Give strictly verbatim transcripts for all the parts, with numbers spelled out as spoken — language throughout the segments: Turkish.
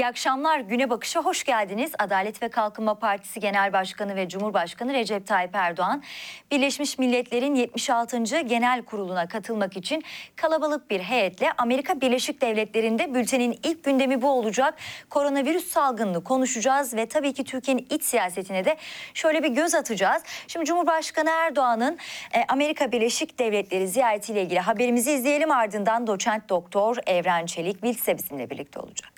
akşamlar. Güne Bakış'a hoş geldiniz. Adalet ve Kalkınma Partisi Genel Başkanı ve Cumhurbaşkanı Recep Tayyip Erdoğan, Birleşmiş Milletler'in yetmiş altıncı Genel Kurulu'na katılmak için kalabalık bir heyetle Amerika Birleşik Devletleri'nde bültenin ilk gündemi bu olacak. Koronavirüs salgınını konuşacağız ve tabii ki Türkiye'nin iç siyasetine de şöyle bir göz atacağız. Şimdi Cumhurbaşkanı Erdoğan'ın e, Amerika Birleşik Devletleri ziyaretiyle ilgili haberimizi izleyelim. Ardından doçent doktor Evren Çelik Wiltse bizimle birlikte olacak.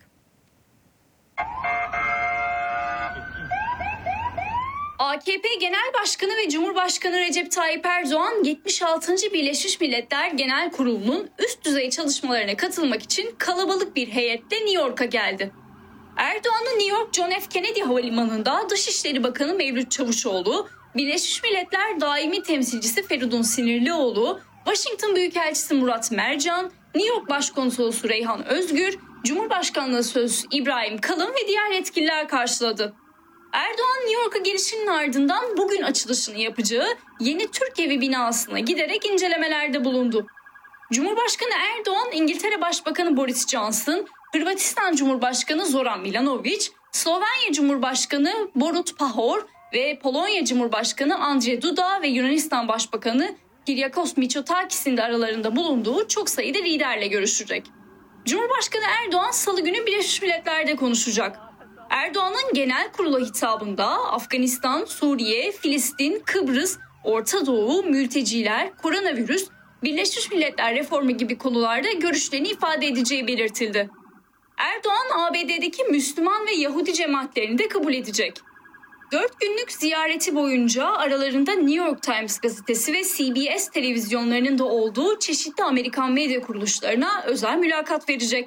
A K P Genel Başkanı ve Cumhurbaşkanı Recep Tayyip Erdoğan yetmiş altıncı Birleşmiş Milletler Genel Kurulu'nun üst düzey çalışmalarına katılmak için kalabalık bir heyetle New York'a geldi. Erdoğan'ın New York John F. Kennedy Havalimanı'nda Dışişleri Bakanı Mevlüt Çavuşoğlu, Birleşmiş Milletler Daimi Temsilcisi Feridun Sinirlioğlu, Washington Büyükelçisi Murat Mercan, New York Başkonsolosu Reyhan Özgür, Cumhurbaşkanlığı Sözcüsü İbrahim Kalın ve diğer yetkililer karşıladı. Erdoğan New York'a gelişinin ardından bugün açılışını yapacağı yeni Türk Evi binasına giderek incelemelerde bulundu. Cumhurbaşkanı Erdoğan, İngiltere Başbakanı Boris Johnson, Hırvatistan Cumhurbaşkanı Zoran Milanović, Slovenya Cumhurbaşkanı Borut Pahor ve Polonya Cumhurbaşkanı Andrzej Duda ve Yunanistan Başbakanı Kyriakos Mitsotakis'in de aralarında bulunduğu çok sayıda liderle görüşecek. Cumhurbaşkanı Erdoğan Salı günü Birleşmiş Milletler'de konuşacak. Erdoğan'ın genel kurula hitabında Afganistan, Suriye, Filistin, Kıbrıs, Orta Doğu, mülteciler, koronavirüs, Birleşmiş Milletler reformu gibi konularda görüşlerini ifade edeceği belirtildi. Erdoğan A B D'deki Müslüman ve Yahudi cemaatlerini de kabul edecek. Dört günlük ziyareti boyunca aralarında New York Times gazetesi ve C B S televizyonlarının da olduğu çeşitli Amerikan medya kuruluşlarına özel mülakat verecek.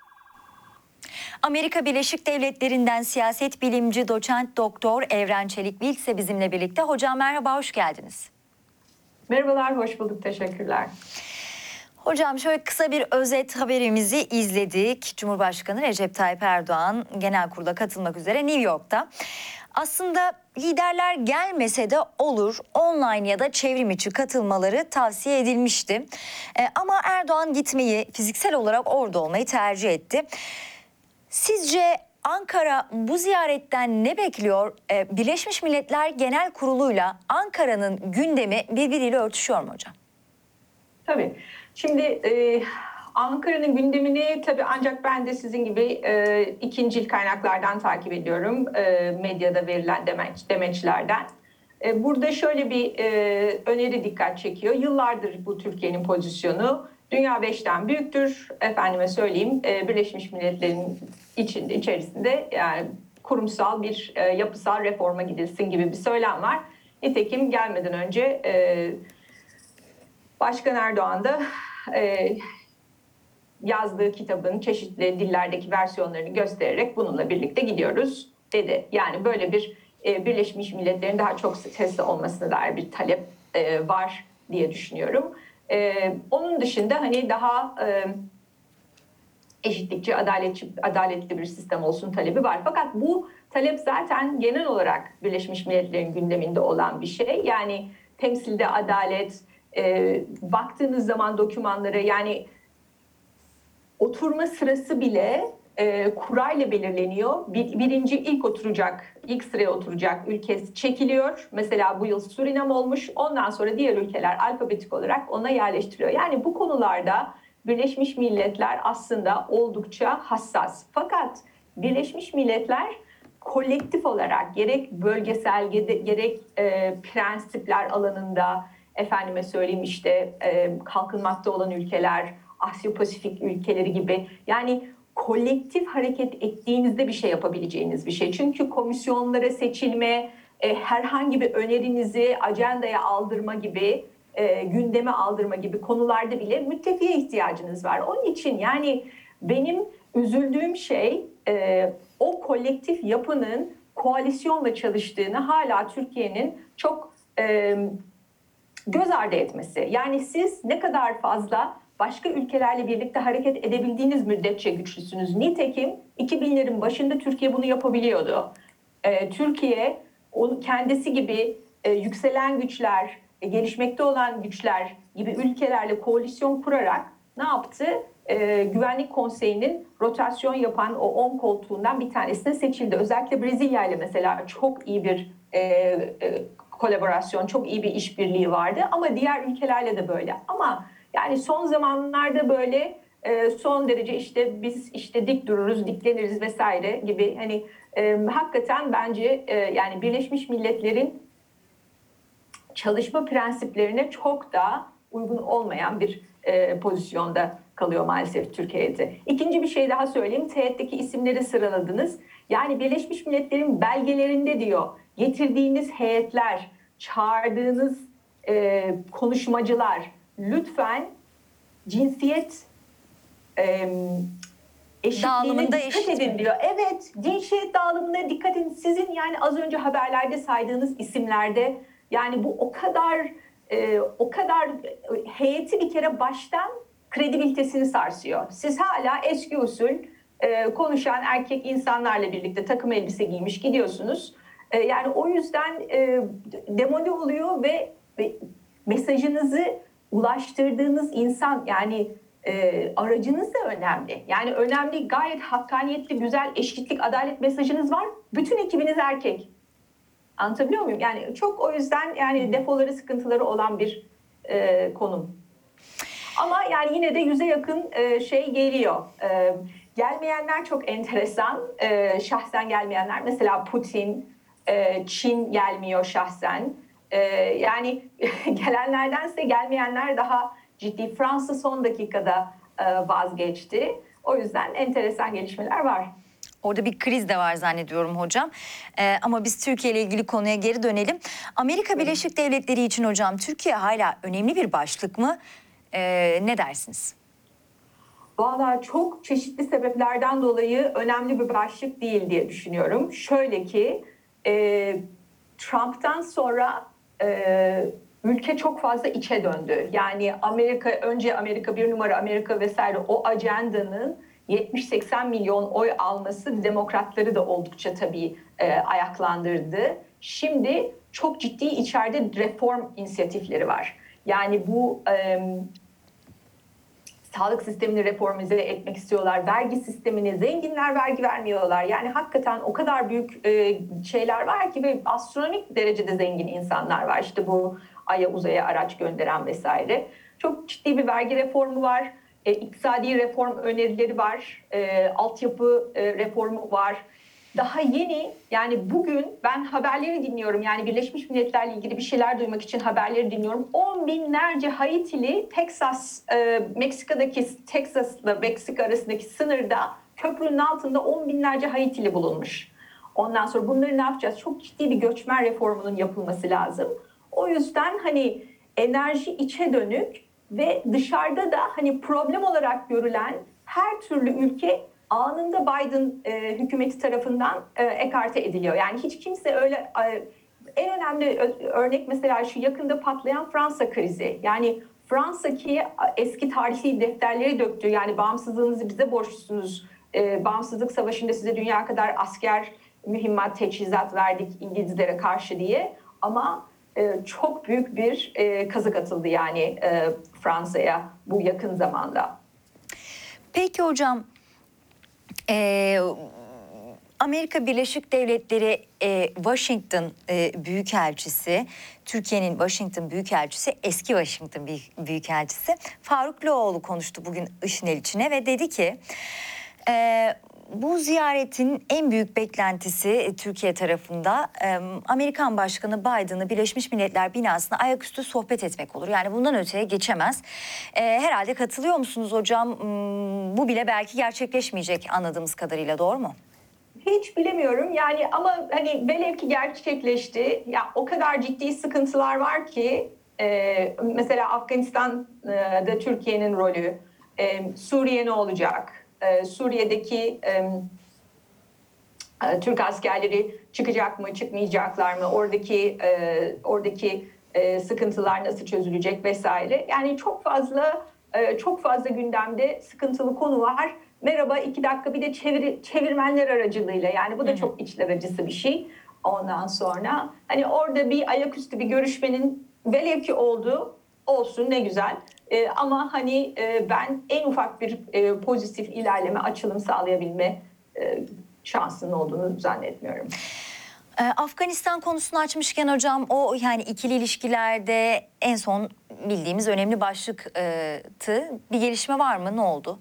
Amerika Birleşik Devletleri'nden siyaset bilimci doçent doktor Evren Çelik Wiltse bizimle birlikte. Hocam merhaba, hoş geldiniz. Merhabalar, hoş bulduk. Teşekkürler. Hocam şöyle kısa bir özet haberimizi izledik. Cumhurbaşkanı Recep Tayyip Erdoğan genel kurula katılmak üzere New York'ta. Aslında liderler gelmese de olur, online ya da çevrim içi katılmaları tavsiye edilmişti. Ee, ama Erdoğan gitmeyi, fiziksel olarak orada olmayı tercih etti. Sizce Ankara bu ziyaretten ne bekliyor? Ee, Birleşmiş Milletler Genel Kurulu'yla Ankara'nın gündemi birbiriyle örtüşüyor mu hocam? Tabii. Şimdi e, Ankara'nın gündemini tabii ancak ben de sizin gibi e, ikincil kaynaklardan takip ediyorum. E, medyada verilen demeç, demeçlerden. E, burada şöyle bir e, öneri dikkat çekiyor. Yıllardır bu Türkiye'nin pozisyonu. Dünya beşten büyüktür. Efendime söyleyeyim, e, Birleşmiş Milletler'in içinde, içerisinde yani kurumsal bir e, yapısal reforma gidilsin gibi bir söylem var. Nitekim gelmeden önce e, Başkan Erdoğan da e, yazdığı kitabın çeşitli dillerdeki versiyonlarını göstererek bununla birlikte gidiyoruz dedi. Yani böyle bir e, Birleşmiş Milletler'in daha çok sesli olmasına dair bir talep e, var diye düşünüyorum. Ee, onun dışında hani daha e, eşitlikçi, adaletçi, adaletli bir sistem olsun talebi var. Fakat bu talep zaten genel olarak Birleşmiş Milletler'in gündeminde olan bir şey. Yani temsilde adalet, e, baktığınız zaman dokümanları yani oturma sırası bile e, kurayla belirleniyor. Bir, birinci ilk oturacak, ilk sıraya oturacak ülke çekiliyor. Mesela bu yıl Surinam olmuş. Ondan sonra diğer ülkeler alfabetik olarak ona yerleştiriyor. Yani bu konularda Birleşmiş Milletler aslında oldukça hassas. Fakat Birleşmiş Milletler kolektif olarak gerek bölgesel gerek e, prensipler alanında efendime söyleyeyim işte e, kalkınmakta olan ülkeler, Asya Pasifik ülkeleri gibi yani kolektif hareket ettiğinizde bir şey yapabileceğiniz bir şey. Çünkü komisyonlara seçilme, e, herhangi bir önerinizi ajandaya aldırma gibi, e, gündeme aldırma gibi konularda bile müttefiğe ihtiyacınız var. Onun için yani benim üzüldüğüm şey e, o kolektif yapının koalisyonla çalıştığını hala Türkiye'nin çok e, göz ardı etmesi. Yani siz ne kadar fazla başka ülkelerle birlikte hareket edebildiğiniz müddetçe güçlüsünüz. Nitekim iki binlerin başında Türkiye bunu yapabiliyordu. Ee, Türkiye onu kendisi gibi e, yükselen güçler, e, gelişmekte olan güçler gibi ülkelerle koalisyon kurarak ne yaptı? Ee, Güvenlik Konseyi'nin rotasyon yapan o on koltuğundan bir tanesine seçildi. Özellikle Brezilya ile mesela çok iyi bir e, e, kolaborasyon, çok iyi bir işbirliği vardı. Ama diğer ülkelerle de böyle. Ama yani son zamanlarda böyle e, son derece işte biz işte dik dururuz, dikleniriz vesaire gibi hani e, hakikaten bence e, yani Birleşmiş Milletler'in çalışma prensiplerine çok da uygun olmayan bir e, pozisyonda kalıyor maalesef Türkiye'de. İkinci bir şey daha söyleyeyim. Teğet'teki isimleri sıraladınız. Yani Birleşmiş Milletler'in belgelerinde diyor getirdiğiniz heyetler, çağırdığınız e, konuşmacılar lütfen cinsiyet e, eşitliğine Dağılımında dikkat eşit edin mi? diyor. Evet, cinsiyet dağılımına dikkat edin. Sizin yani az önce haberlerde saydığınız isimlerde yani bu o kadar e, o kadar heyeti bir kere baştan kredibilitesini sarsıyor. Siz hala eski usul e, konuşan erkek insanlarla birlikte takım elbise giymiş gidiyorsunuz. E, yani o yüzden e, demode oluyor ve, ve mesajınızı ulaştırdığınız insan yani e, aracınız da önemli. Yani önemli, gayet hakkaniyetli, güzel, eşitlik, adalet mesajınız var. Bütün ekibiniz erkek. Anlatabiliyor muyum? Yani çok o yüzden yani defoları, sıkıntıları olan bir e, konum. Ama yani yine de yüze yakın e, şey geliyor. E, gelmeyenler çok enteresan. E, şahsen gelmeyenler mesela Putin, e, Çin gelmiyor şahsen. E, yani gelenlerdense gelmeyenler daha ciddi. Fransa son dakikada e, vazgeçti. O yüzden enteresan gelişmeler var. Orada bir kriz de var zannediyorum hocam. Ee, ama biz Türkiye ile ilgili konuya geri dönelim. Amerika Birleşik Devletleri için hocam Türkiye hala önemli bir başlık mı? Ee, ne dersiniz? Vallahi çok çeşitli sebeplerden dolayı önemli bir başlık değil diye düşünüyorum. Şöyle ki e, Trump'tan sonra e, ülke çok fazla içe döndü. Yani Amerika, önce Amerika bir numara Amerika vesaire o ajandanın yetmiş seksen milyon oy alması demokratları da oldukça tabii e, ayaklandırdı. Şimdi çok ciddi içeride reform inisiyatifleri var. Yani bu e, sağlık sistemini reformize etmek istiyorlar. Vergi sistemini, zenginler vergi vermiyorlar. Yani hakikaten o kadar büyük e, şeyler var ki ve astronomik derecede zengin insanlar var. İşte bu Ay'a uzaya araç gönderen vesaire. Çok ciddi bir vergi reformu var. E, iktisadi reform önerileri var. E, altyapı e, reformu var. Daha yeni yani bugün ben haberleri dinliyorum. Yani Birleşmiş Milletler'le ilgili bir şeyler duymak için haberleri dinliyorum. On binlerce Haitili Texas, e, Meksika'daki Texas'la Meksika arasındaki sınırda köprünün altında on binlerce Haitili bulunmuş. Ondan sonra bunları ne yapacağız? Çok ciddi bir göçmen reformunun yapılması lazım. O yüzden hani enerji içe dönük ve dışarıda da hani problem olarak görülen her türlü ülke anında Biden e, hükümeti tarafından e, ekarte ediliyor. Yani hiç kimse öyle e, en önemli örnek mesela şu yakında patlayan Fransa krizi. Yani Fransa ki eski tarihi defterleri döktü. Yani bağımsızlığınızı bize borçlusunuz. E, bağımsızlık savaşında size dünya kadar asker, mühimmat, teçhizat verdik İngilizlere karşı diye. Ama e, çok büyük bir e, kazık atıldı yani e, Fransa'ya bu yakın zamanda. Peki hocam, Ee, Amerika Birleşik Devletleri e, Washington e, Büyükelçisi, Türkiye'nin Washington Büyükelçisi, eski Washington Büyükelçisi Faruk Loğlu konuştu bugün Işın El içine ve dedi ki e, bu ziyaretin en büyük beklentisi Türkiye tarafında e, Amerikan Başkanı Biden'ı Birleşmiş Milletler binasına ayaküstü sohbet etmek olur. Yani bundan öteye geçemez. E, herhalde katılıyor musunuz hocam? Hmm, bu bile belki gerçekleşmeyecek anladığımız kadarıyla, doğru mu? Hiç bilemiyorum yani ama hani velev ki gerçekleşti. Ya o kadar ciddi sıkıntılar var ki e, mesela Afganistan'da Türkiye'nin rolü, e, Suriye ne olacak? E, Suriye'deki e, e, Türk askerleri çıkacak mı, çıkmayacaklar mı? Oradaki e, oradaki e, sıkıntılar nasıl çözülecek vesaire. Yani çok fazla e, çok fazla gündemde sıkıntılı konu var. Merhaba iki dakika bir de çevir, çevirmenler aracılığıyla yani bu da çok içler acısı bir şey. Ondan sonra hani orada bir ayaküstü bir görüşmenin velev ki oldu. olsun ne güzel. E, ama hani e, ben en ufak bir e, pozitif ilerleme, açılım sağlayabilme e, şansının olduğunu zannetmiyorum. Ee, Afganistan konusunu açmışken hocam, o yani ikili ilişkilerde en son bildiğimiz önemli başlıktı. Bir gelişme var mı? Ne oldu?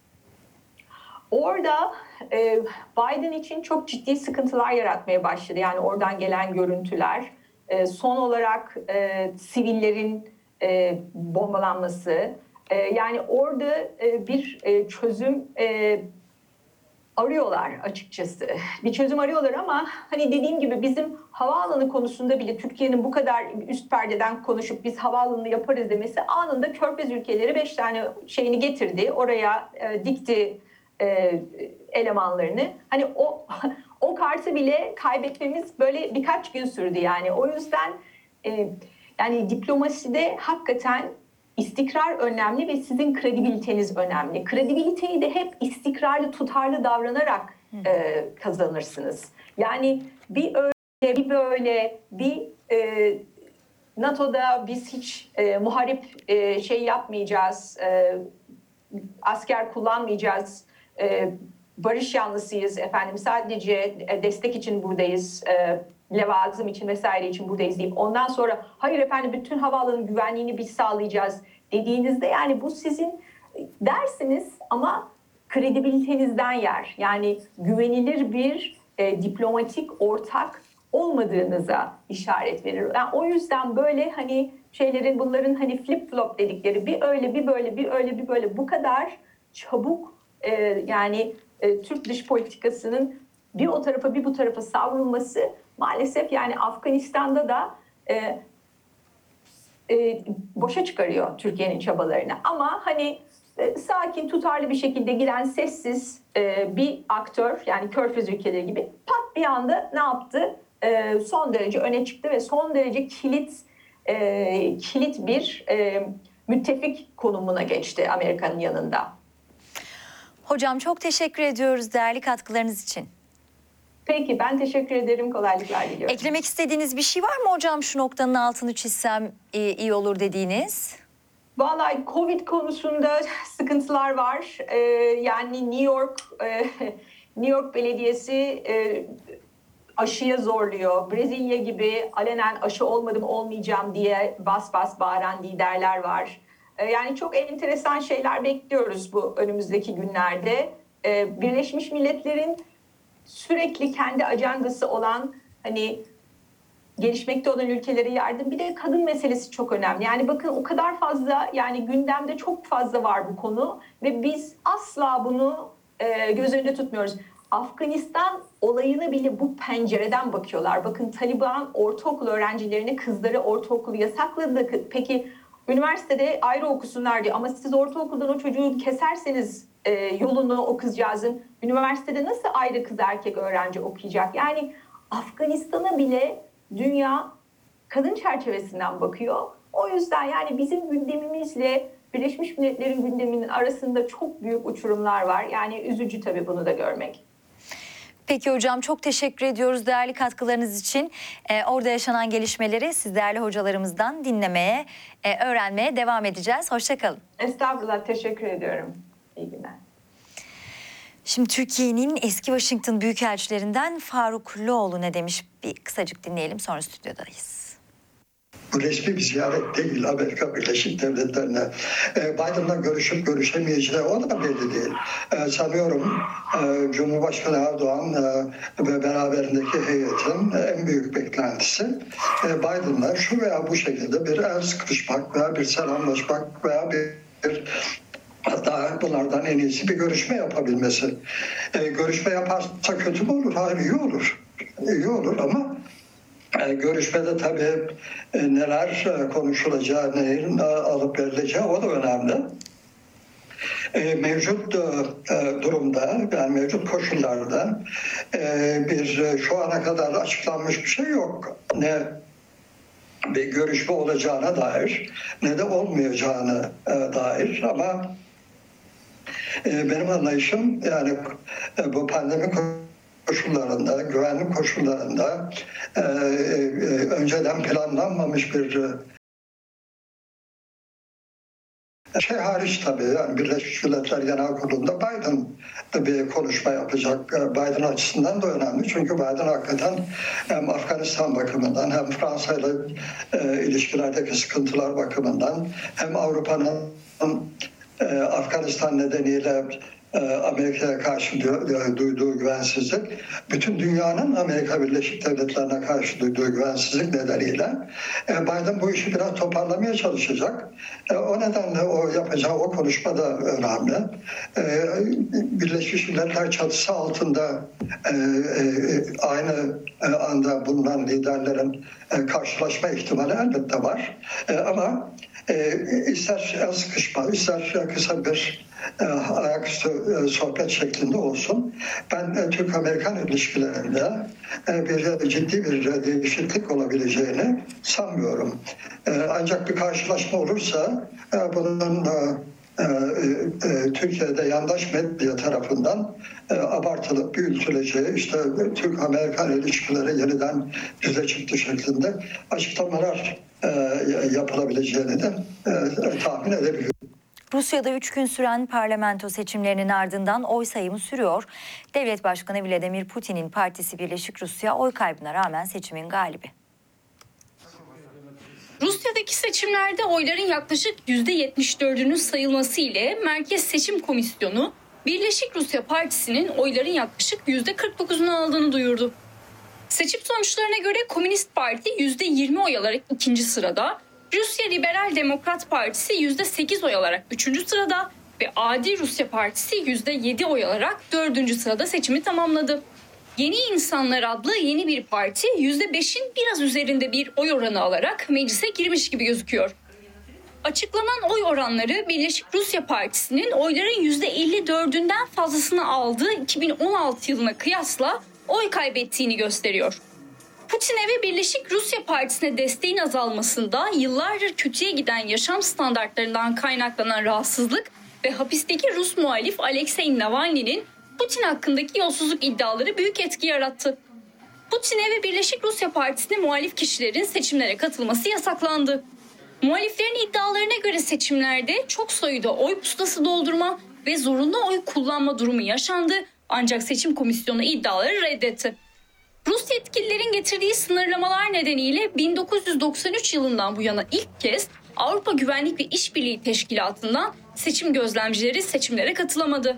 Orada e, Biden için çok ciddi sıkıntılar yaratmaya başladı. Yani oradan gelen görüntüler. E, son olarak e, sivillerin e, bombalanması. E, yani orada e, bir e, çözüm e, arıyorlar açıkçası. Bir çözüm arıyorlar ama hani dediğim gibi bizim havaalanı konusunda bile Türkiye'nin bu kadar üst perdeden konuşup biz havaalanını yaparız demesi, anında Körfez ülkeleri beş tane şeyini getirdi. Oraya e, dikti e, elemanlarını. Hani o o kartı bile kaybetmemiz böyle birkaç gün sürdü yani. O yüzden e, yani diplomaside hakikaten İstikrar önemli ve sizin kredibiliteniz önemli. Kredibiliteyi de hep istikrarlı, tutarlı davranarak e, kazanırsınız. Yani bir öyle, bir böyle, bir e, NATO'da biz hiç e, muharip e, şey yapmayacağız, e, asker kullanmayacağız, e, barış yanlısıyız efendim, sadece destek için buradayız, e, levazım için vesaire için buradayız deyip ondan sonra hayır efendim bütün havaalanı güvenliğini biz sağlayacağız dediğinizde, yani bu sizin dersiniz ama kredibilitenizden yer. Yani güvenilir bir e, diplomatik ortak olmadığınıza işaret verir. Yani o yüzden böyle hani şeylerin, bunların hani flip flop dedikleri, bir öyle bir böyle bir öyle bir böyle bu kadar çabuk e, yani e, Türk dış politikasının bir o tarafa bir bu tarafa savrulması maalesef yani Afganistan'da da e, e, boşa çıkarıyor Türkiye'nin çabalarını. Ama hani e, sakin, tutarlı bir şekilde giren sessiz e, bir aktör, yani Körfez ülkeleri gibi pat bir anda ne yaptı? E, son derece öne çıktı ve son derece kilit e, kilit bir e, müttefik konumuna geçti Amerika'nın yanında. Hocam çok teşekkür ediyoruz değerli katkılarınız için. Peki, ben teşekkür ederim. Kolaylıklar diliyorum. Eklemek istediğiniz bir şey var mı hocam? Şu noktanın altını çizsem iyi, iyi olur dediğiniz. Vallahi Covid konusunda sıkıntılar var. Ee, yani New York e, New York Belediyesi e, aşıya zorluyor. Brezilya gibi alenen aşı olmadım olmayacağım diye bas bas bağıran liderler var. Ee, yani çok enteresan şeyler bekliyoruz bu önümüzdeki günlerde. Ee, Birleşmiş Milletler'in sürekli kendi ajandası olan hani gelişmekte olan ülkelere yardım, bir de kadın meselesi çok önemli. Yani bakın o kadar fazla, yani gündemde çok fazla var bu konu ve biz asla bunu e, göz önünde tutmuyoruz. Afganistan olayına bile bu pencereden bakıyorlar. Bakın Taliban ortaokul öğrencilerine kızları ortaokulu yasakladı. Peki üniversitede ayrı okusunlar diyor ama siz ortaokuldan o çocuğu keserseniz e, yolunu o kızcağızın, üniversitede nasıl ayrı kız erkek öğrenci okuyacak? Yani Afganistan'a bile dünya kadın çerçevesinden bakıyor. O yüzden yani bizim gündemimizle Birleşmiş Milletler'in gündeminin arasında çok büyük uçurumlar var. Yani üzücü tabii bunu da görmek. Peki hocam, çok teşekkür ediyoruz değerli katkılarınız için. Ee, orada yaşanan gelişmeleri siz değerli hocalarımızdan dinlemeye, e, öğrenmeye devam edeceğiz. Hoşça kalın. Estağfurullah, teşekkür ediyorum. İyi günler. Şimdi Türkiye'nin eski Washington Büyükelçilerinden Faruk Loğlu ne demiş, bir kısacık dinleyelim, sonra stüdyodayız. Bu resmi bir ziyaret değil Amerika Birleşik Devletleri'ne. Biden'la görüşüp görüşemeyeceği o da belli değil. Sanıyorum Cumhurbaşkanı Erdoğan ve beraberindeki heyetin en büyük beklentisi Biden'la şu veya bu şekilde bir el sıkışmak veya bir selamlaşmak veya bir hatta bunlardan en iyisi bir görüşme yapabilmesi. Görüşme yaparsa kötü mü olur? Hayır, iyi olur. İyi olur ama görüşmede tabii neler konuşulacağı, neyin alıp verileceği o da önemli. Mevcut durumda, yani mevcut koşullarda bir şu ana kadar açıklanmış bir şey yok. Ne bir görüşme olacağına dair ne de olmayacağına dair, ama benim anlayışım yani bu pandemi koşullarında, güvenlik koşullarında e, e, önceden planlanmamış bir Şey hariç tabii, yani Birleşmiş Milletler Genel Kurulu'nda Biden bir konuşma yapacak. Biden açısından da önemli. Çünkü Biden hakikaten hem Afganistan bakımından hem Fransa ile e, ilişkilerdeki sıkıntılar bakımından hem Avrupa'nın e, Afganistan nedeniyle Amerika'ya karşı duyduğu güvensizlik, bütün dünyanın Amerika Birleşik Devletleri'ne karşı duyduğu güvensizlik nedeniyle Biden bu işi biraz toparlamaya çalışacak. O nedenle o yapacağı o konuşma da önemli. Birleşmiş Milletler çatısı altında aynı anda bulunan liderlerin karşılaşma ihtimali elbette var. Ama ister el sıkışma, ister kısa bir ayaküstü sohbet şeklinde olsun. Ben Türk-Amerikan ilişkilerinde bir ciddi bir değişiklik olabileceğini sanmıyorum. Ancak bir karşılaşma olursa bunun Türkiye'de yandaş medya tarafından abartılıp büyütüleceği, işte Türk-Amerikan ilişkileri yeniden düze çıktı şeklinde açıklamalar yapılabileceğini de tahmin edebiliyorum. Rusya'da üç gün süren parlamento seçimlerinin ardından oy sayımı sürüyor. Devlet Başkanı Vladimir Putin'in partisi Birleşik Rusya oy kaybına rağmen seçimin galibi. Rusya'daki seçimlerde oyların yaklaşık yüzde yetmiş dördünün sayılması ile Merkez Seçim Komisyonu Birleşik Rusya Partisi'nin oyların yaklaşık yüzde kırk dokuzunu aldığını duyurdu. Seçim sonuçlarına göre Komünist Parti yüzde yirmi oy alarak ikinci sırada, Rusya Liberal Demokrat Partisi yüzde sekiz oy alarak üçüncü sırada ve Adi Rusya Partisi yüzde yedi oy alarak dördüncü sırada seçimi tamamladı. Yeni İnsanlar adlı yeni bir parti yüzde beşin biraz üzerinde bir oy oranı alarak meclise girmiş gibi gözüküyor. Açıklanan oy oranları Birleşik Rusya Partisi'nin oyların yüzde elli dördünden fazlasını aldığı iki bin on altı yılına kıyasla oy kaybettiğini gösteriyor. Putin'e ve Birleşik Rusya Partisi'ne desteğin azalmasında yıllardır kötüye giden yaşam standartlarından kaynaklanan rahatsızlık ve hapisteki Rus muhalif Alexei Navalny'nin Putin hakkındaki yolsuzluk iddiaları büyük etki yarattı. Putin'e ve Birleşik Rusya Partisi'ne muhalif kişilerin seçimlere katılması yasaklandı. Muhaliflerin iddialarına göre seçimlerde çok sayıda oy pusulası doldurma ve zorunlu oy kullanma durumu yaşandı, ancak seçim komisyonu iddiaları reddetti. Rus yetkililerin getirdiği sınırlamalar nedeniyle bin dokuz yüz doksan üç yılından bu yana ilk kez Avrupa Güvenlik ve İşbirliği Teşkilatı'ndan seçim gözlemcileri seçimlere katılamadı.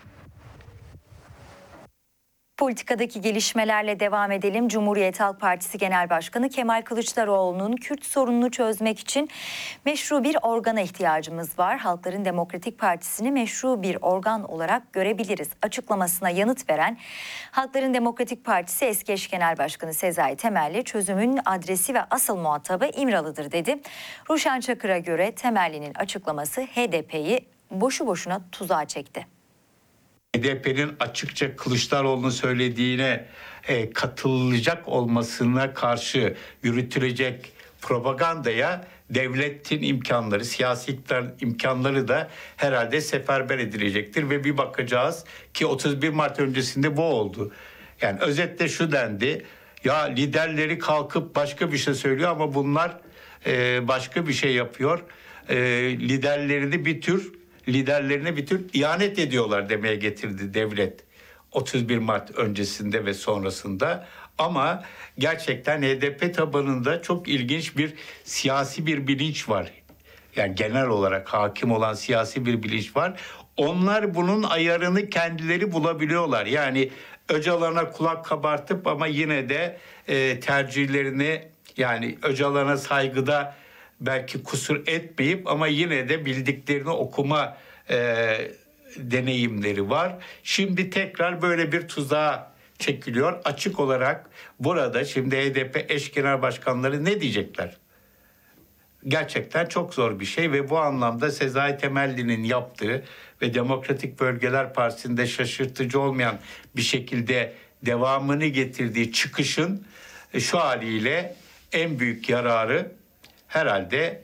Politikadaki gelişmelerle devam edelim. Cumhuriyet Halk Partisi Genel Başkanı Kemal Kılıçdaroğlu'nun Kürt sorununu çözmek için meşru bir organa ihtiyacımız var. Halkların Demokratik Partisi'ni meşru bir organ olarak görebiliriz açıklamasına yanıt veren Halkların Demokratik Partisi eski eş Genel Başkanı Sezai Temelli çözümün adresi ve asıl muhatabı İmralı'dır dedi. Ruşen Çakır'a göre Temelli'nin açıklaması H D P'yi boşu boşuna tuzağa çekti. H D P'nin açıkça Kılıçdaroğlu'nun söylediğine e, katılacak olmasına karşı yürütülecek propagandaya devletin imkanları, siyasi iktidarın imkanları da herhalde seferber edilecektir ve bir bakacağız ki otuz bir Mart öncesinde bu oldu. Yani özetle şu dendi: ya liderleri kalkıp başka bir şey söylüyor ama bunlar e, başka bir şey yapıyor. E, liderlerini bir tür liderlerine bir tür ihanet ediyorlar demeye getirdi devlet otuz bir Mart öncesinde ve sonrasında. Ama gerçekten H D P tabanında çok ilginç bir siyasi bir bilinç var. Yani genel olarak hakim olan siyasi bir bilinç var. Onlar bunun ayarını kendileri bulabiliyorlar. Yani Öcalan'a kulak kabartıp ama yine de e, tercihlerini, yani Öcalan'a saygıda belki kusur etmeyip ama yine de bildiklerini okuma e, deneyimleri var. Şimdi tekrar böyle bir tuzağa çekiliyor. Açık olarak burada şimdi H D P eş genel başkanları ne diyecekler? Gerçekten çok zor bir şey ve bu anlamda Sezai Temelli'nin yaptığı ve Demokratik Bölgeler Partisi'nde şaşırtıcı olmayan bir şekilde devamını getirdiği çıkışın şu haliyle en büyük yararı herhalde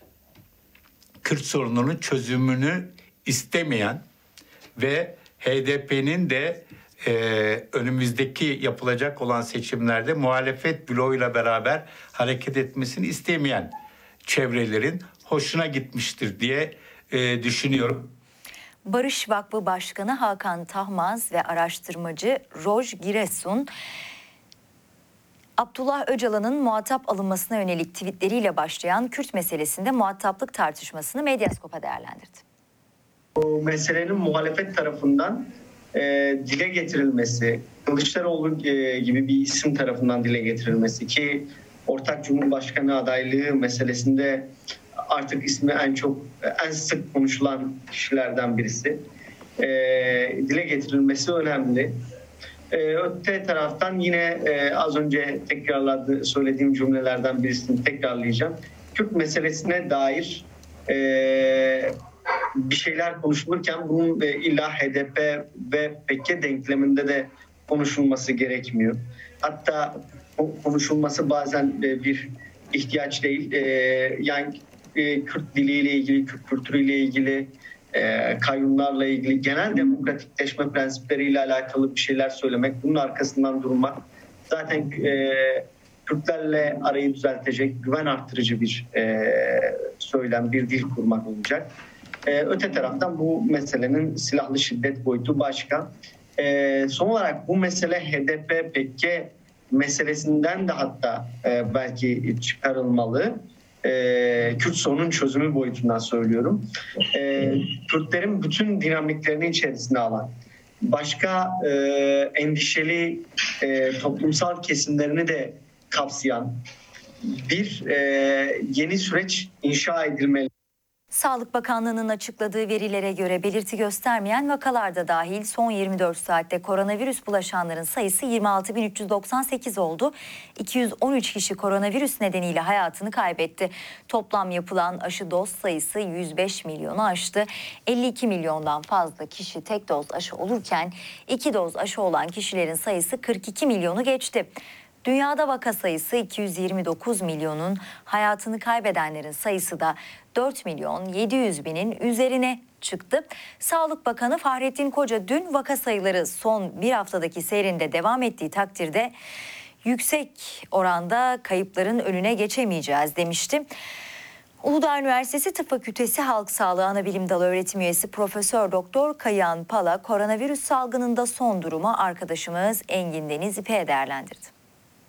Kürt sorununun çözümünü istemeyen ve H D P'nin de e, önümüzdeki yapılacak olan seçimlerde muhalefet bloğuyla beraber hareket etmesini istemeyen çevrelerin hoşuna gitmiştir diye e, düşünüyorum. Barış Vakfı Başkanı Hakan Tahmaz ve araştırmacı Roj Giresun, Abdullah Öcalan'ın muhatap alınmasına yönelik tweetleriyle başlayan Kürt meselesinde muhataplık tartışmasını Medyaskop'a değerlendirdi. Bu meselenin muhalefet tarafından e, dile getirilmesi, Kılıçdaroğlu e, gibi bir isim tarafından dile getirilmesi ki ortak Cumhurbaşkanı adaylığı meselesinde artık ismi en çok en sık konuşulan kişilerden birisi. E, dile getirilmesi önemli. E, öte taraftan yine e, az önce tekrarladı söylediğim cümlelerden birisini tekrarlayacağım. Kürt meselesine dair e, bir şeyler konuşulurken bunun e, illa H D P ve P K K denkleminde de konuşulması gerekmiyor. Hatta konuşulması bazen e, bir ihtiyaç değil. E, yani e, Kürt diliyle ilgili, Kürt kültürüyle ilgili, e, kayyumlarla ilgili, genel demokratikleşme prensipleriyle alakalı bir şeyler söylemek, bunun arkasından durmak zaten e, Kürtlerle arayı düzeltecek, güven arttırıcı bir e, söylem, bir dil kurmak olacak. Ee, öte taraftan bu meselenin silahlı şiddet boyutu başka. Ee, son olarak bu mesele H D P P K K meselesinden de hatta e, belki çıkarılmalı. Ee, Kürt sorunun çözümü boyutundan söylüyorum. Ee, Kürtlerin bütün dinamiklerini içerisine alan, başka e, endişeli e, toplumsal kesimlerini de kapsayan bir e, yeni süreç inşa edilmeli. Sağlık Bakanlığı'nın açıkladığı verilere göre belirti göstermeyen vakalarda dahil son yirmi dört saatte koronavirüs bulaşanların sayısı yirmi altı bin üç yüz doksan sekiz oldu. iki yüz on üç kişi koronavirüs nedeniyle hayatını kaybetti. Toplam yapılan aşı doz sayısı yüz beş milyonu aştı. elli iki milyondan fazla kişi tek doz aşı olurken iki doz aşı olan kişilerin sayısı kırk iki milyonu geçti. Dünyada vaka sayısı iki yüz yirmi dokuz milyonun, hayatını kaybedenlerin sayısı da dört milyon yedi yüz binin üzerine çıktı. Sağlık Bakanı Fahrettin Koca dün vaka sayıları son bir haftadaki seyrinde devam ettiği takdirde yüksek oranda kayıpların önüne geçemeyeceğiz demişti. Uludağ Üniversitesi Tıp Fakültesi Halk Sağlığı Anabilim Dalı öğretim üyesi Profesör Doktor Kayahan Pala koronavirüs salgınında son durumu arkadaşımız Engin Deniz İpek'e değerlendirdi.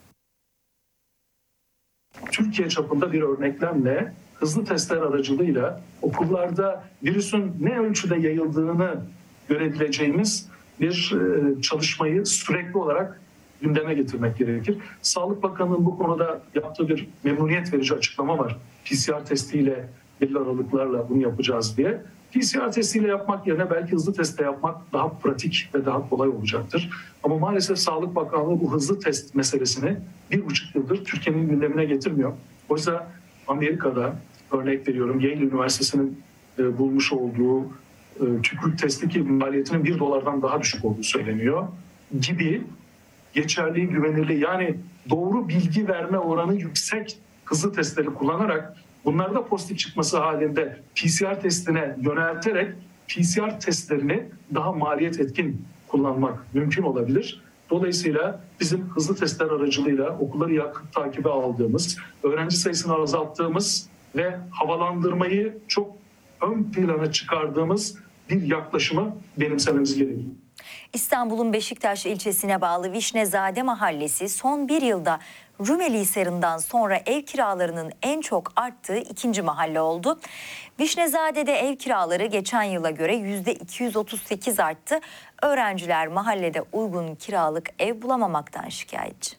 Türkiye çapında bir örneklemle hızlı testler aracılığıyla okullarda virüsün ne ölçüde yayıldığını görebileceğimiz bir çalışmayı sürekli olarak gündeme getirmek gerekir. Sağlık Bakanı'nın bu konuda yaptığı bir memnuniyet verici açıklama var. P C R testiyle belli aralıklarla bunu yapacağız diye. P C R testiyle yapmak yerine belki hızlı testle yapmak daha pratik ve daha kolay olacaktır. Ama maalesef Sağlık Bakanlığı bu hızlı test meselesini bir buçuk yıldır Türkiye'nin gündemine getirmiyor. Oysa Amerika'da örnek veriyorum Yale Üniversitesi'nin e, bulmuş olduğu e, tükürük testi ki maliyetinin bir dolardan daha düşük olduğu söyleniyor gibi geçerli, güvenilir yani doğru bilgi verme oranı yüksek hızlı testleri kullanarak bunlarda pozitif çıkması halinde P C R testine yönelterek P C R testlerini daha maliyet etkin kullanmak mümkün olabilir. Dolayısıyla bizim hızlı testler aracılığıyla okulları yakın takibe aldığımız, öğrenci sayısını azalttığımız ve havalandırmayı çok ön plana çıkardığımız bir yaklaşımı benimsememiz gerekiyor. İstanbul'un Beşiktaş ilçesine bağlı Vişnezade Mahallesi son bir yılda Rumelihisar'ından sonra ev kiralarının en çok arttığı ikinci mahalle oldu. Vişnezade'de ev kiraları geçen yıla göre yüzde iki yüz otuz sekiz arttı. Öğrenciler mahallede uygun kiralık ev bulamamaktan şikayetçi.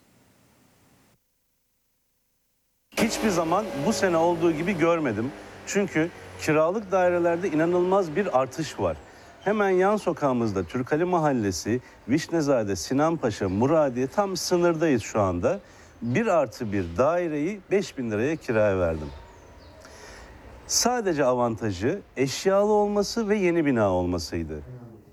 Hiçbir zaman bu sene olduğu gibi görmedim. Çünkü kiralık dairelerde inanılmaz bir artış var. Hemen yan sokağımızda Türkali Mahallesi, Vişnezade, Sinanpaşa, Muradiye tam sınırdayız şu anda. Bir artı bir daireyi beş bin liraya kiraya verdim. Sadece avantajı eşyalı olması ve yeni bina olmasıydı.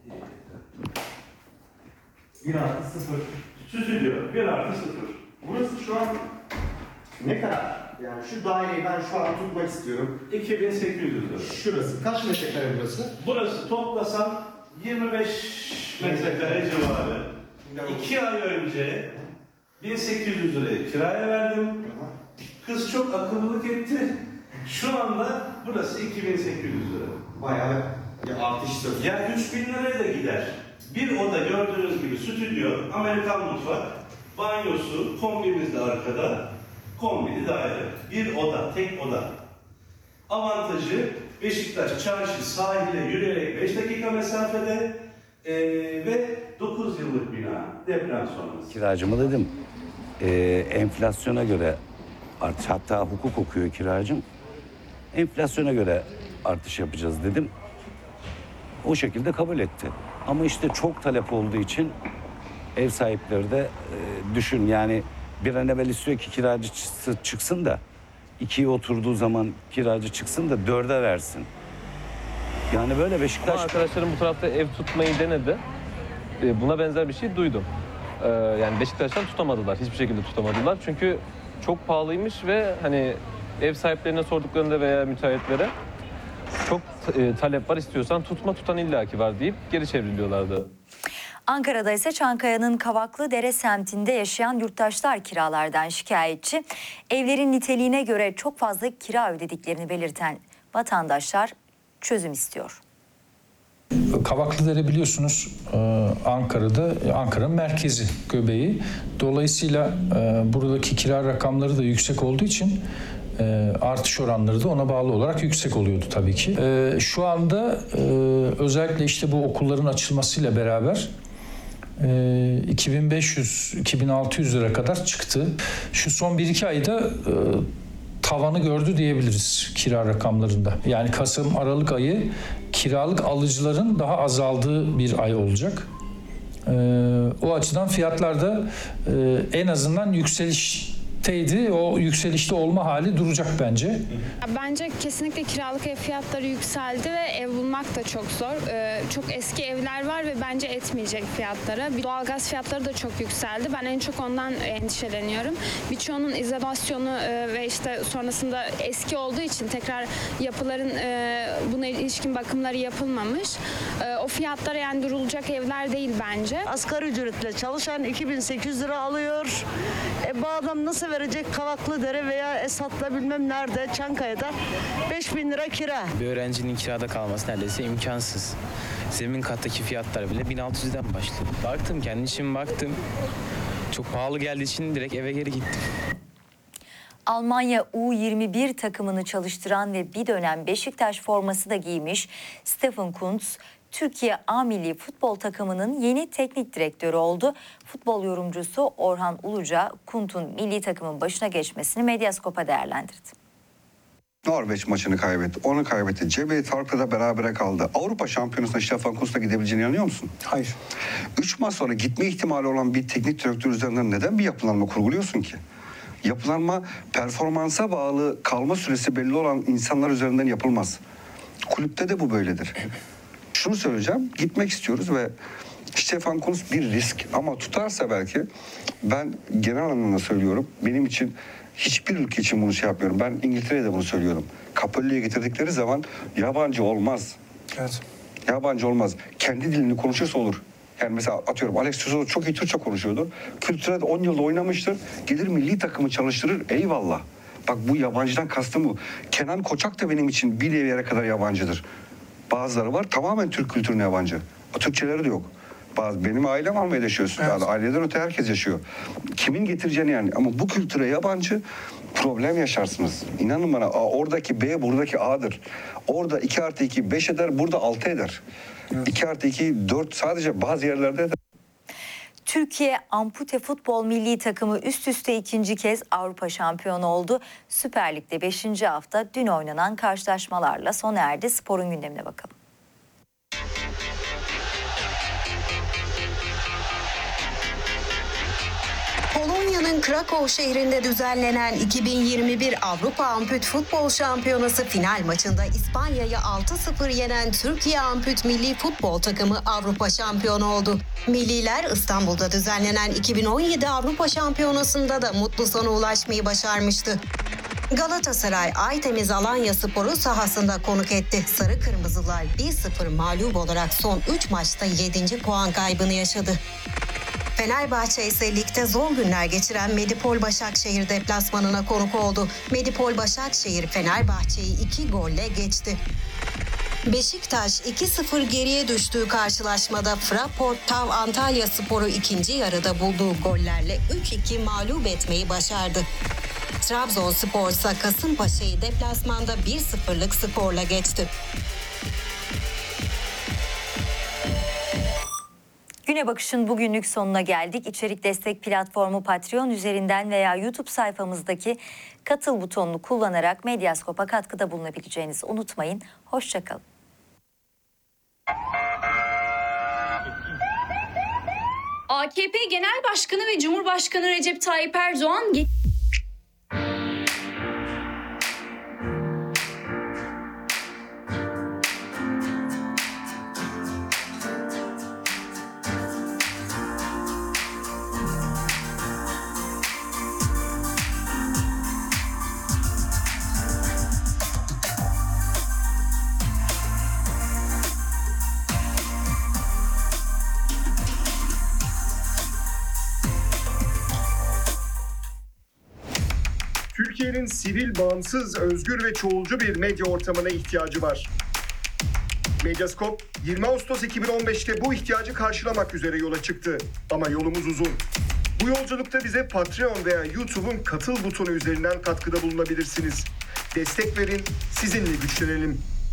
bir artı sıfır. Stüdyo bir artı sıfır. Burası şu an ne kadar? Yani şu daireyi ben şu an tutmak istiyorum. iki bin sekiz yüz lira. Şurası. Kaç metrekare burası? Burası toplasam yirmi beş metrekare civarı. iki ay önce bin sekiz yüz liraya kiraya verdim. Kız çok akıllılık etti. Şu anda Burası iki bin sekiz yüz lira. Bayağı bir artış söz. Yani üç bin liraya da gider. Bir oda gördüğünüz gibi stüdyo, Amerikan mutfak, banyosu, kombimiz de arkada, kombili daire. Bir oda, tek oda. Avantajı Beşiktaş Çarşı sahile yürüyerek beş dakika mesafede ee, ve dokuz yıllık bina deprem sonrası. Kiracıma dedim e, enflasyona göre artış, hatta hukuk okuyor kiracım. Enflasyona göre artış yapacağız dedim. O şekilde kabul etti. Ama işte çok talep olduğu için ev sahipleri de e, düşün yani bir an evvel istiyor ki kiracı çıksın da ikiye oturduğu zaman kiracı çıksın da dörde versin. Yani böyle Beşiktaş... Ama arkadaşlarım bu tarafta ev tutmayı denedi. E, buna benzer bir şey duydum. E, yani Beşiktaş'tan tutamadılar. Hiçbir şekilde tutamadılar. Çünkü çok pahalıymış ve hani ev sahiplerine sorduklarında veya müteahhitlere çok e, talep var, istiyorsan tutma, tutan illaki var deyip geri çevriliyorlardı. Ankara'da ise Çankaya'nın Kavaklıdere semtinde yaşayan yurttaşlar kiralardan şikayetçi. Evlerin niteliğine göre çok fazla kira ödediklerini belirten vatandaşlar çözüm istiyor. Kavaklıdere biliyorsunuz Ankara'da, Ankara'nın merkezi, göbeği. Dolayısıyla buradaki kira rakamları da yüksek olduğu için artış oranları da ona bağlı olarak yüksek oluyordu tabii ki. Şu anda özellikle işte bu okulların açılmasıyla beraber iki bin beş yüz iki bin altı yüz lira kadar çıktı. Şu son bir iki ayda tavanı gördü diyebiliriz kira rakamlarında. Yani Kasım, Aralık ayı kiralık alıcıların daha azaldığı bir ay olacak. Ee, o açıdan fiyatlar da e, en azından yükselişteydi. O yükselişte olma hali duracak bence. Bence kesinlikle kiralık ev fiyatları yükseldi ve ev bulmak da çok zor. Ee, çok eski evler var ve bence etmeyecek fiyatlara. Bir doğalgaz fiyatları da çok yükseldi. Ben en çok ondan endişeleniyorum. Birçoğunun izolasyonu e, ve işte sonrasında eski olduğu için tekrar yapıların e, buna ilişkin bakımları yapılmamış. E, o fiyatlara yani durulacak evler değil bence. Asgari ücretle çalışan iki bin sekiz yüz lira alıyor. E, bu adam nasıl verecek Kavaklıdere veya Esat'ta bilmem nerede, Çankaya'da beş bin lira kira. Bir öğrencinin kirada kalması neredeyse imkansız. Zemin kattaki fiyatlar bile bin altı yüzden başlıyor. Baktım, kendi için baktım. Çok pahalı geldiği için direkt eve geri gittim. Almanya U yirmi bir takımını çalıştıran ve bir dönem Beşiktaş forması da giymiş Stefan Kuntz, Türkiye A Milli Futbol takımının yeni teknik direktörü oldu. Futbol yorumcusu Orhan Uluca, Kuntz'un milli takımın başına geçmesini Medyaskop'a değerlendirdi. Norveç maçını kaybetti, onu kaybetti. Cebeli Tarık'la da berabere kaldı. Avrupa Şampiyonası'na Stefan Kuntz'la gidebileceğine inanıyor musun? Hayır. Üç maç sonra gitme ihtimali olan bir teknik direktör üzerinden neden bir yapılanma kurguluyorsun ki? Yapılanma performansa bağlı, kalma süresi belli olan insanlar üzerinden yapılmaz. Kulüpte de bu böyledir. Şunu söyleyeceğim, gitmek istiyoruz ve Stefan Kuntz bir risk ama tutarsa belki, ben genel anlamda söylüyorum, benim için hiçbir ülke için bunu şey yapmıyorum. Ben İngiltere'de bunu söylüyorum. Capelli'ye getirdikleri zaman yabancı olmaz. Evet. Yabancı olmaz. Kendi dilini konuşursa olur. Yani mesela atıyorum Alex Souza çok iyi Türkçe konuşuyordu. Kültürel on yılda oynamıştır. Gelir milli takımı çalıştırır. Eyvallah. Bak bu yabancıdan kastım bu. Kenan Koçak da benim için bir yere kadar yabancıdır. Bazıları var tamamen Türk kültürüne yabancı. Türkçeleri de yok. Bazı, benim ailem Almanya'da yaşıyor. Evet. Yani aileden öte herkes yaşıyor. Kimin getireceğini yani. Ama bu kültüre yabancı problem yaşarsınız. İnanın bana oradaki B buradaki A'dır. Orada iki artı iki beş eder, burada altı eder. Evet. iki artı iki dört sadece bazı yerlerde eder. Türkiye Ampute Futbol Milli Takımı üst üste ikinci kez Avrupa şampiyonu oldu. Süper Lig'de beşinci hafta dün oynanan karşılaşmalarla sona erdi. Sporun gündemine bakalım. Polonya'nın Krakow şehrinde düzenlenen iki bin yirmi bir Avrupa Amput Futbol Şampiyonası final maçında İspanya'yı altı sıfır yenen Türkiye Amput Milli Futbol takımı Avrupa şampiyonu oldu. Milliler İstanbul'da düzenlenen iki bin on yedi Avrupa Şampiyonası'nda da mutlu sona ulaşmayı başarmıştı. Galatasaray Aytemiz Alanyaspor'u sahasında konuk etti. Sarı Kırmızılar bir sıfır mağlup olarak son üç maçta yedinci puan kaybını yaşadı. Fenerbahçe ise ligde zor günler geçiren Medipol Başakşehir deplasmanına konuk oldu. Medipol Başakşehir Fenerbahçe'yi iki golle geçti. Beşiktaş iki sıfır geriye düştüğü karşılaşmada Fraport Tav Antalyaspor'u ikinci yarıda bulduğu gollerle üç iki mağlup etmeyi başardı. Trabzonspor ise Kasımpaşa'yı deplasmanda bir sıfırlık skorla geçti. Güne Bakış'ın bugünlük sonuna geldik. İçerik destek platformu Patreon üzerinden veya YouTube sayfamızdaki katıl butonunu kullanarak Medyaskop'a katkıda bulunabileceğinizi unutmayın. Hoşça kalın. A K P Genel Başkanı ve Cumhurbaşkanı Recep Tayyip Erdoğan Türkiye'nin sivil, bağımsız, özgür ve çoğulcu bir medya ortamına ihtiyacı var. Medyaskop yirmi Ağustos iki bin on beş'te bu ihtiyacı karşılamak üzere yola çıktı. Ama yolumuz uzun. Bu yolculukta bize Patreon veya YouTube'un katıl butonu üzerinden katkıda bulunabilirsiniz. Destek verin, sizinle güçlenelim.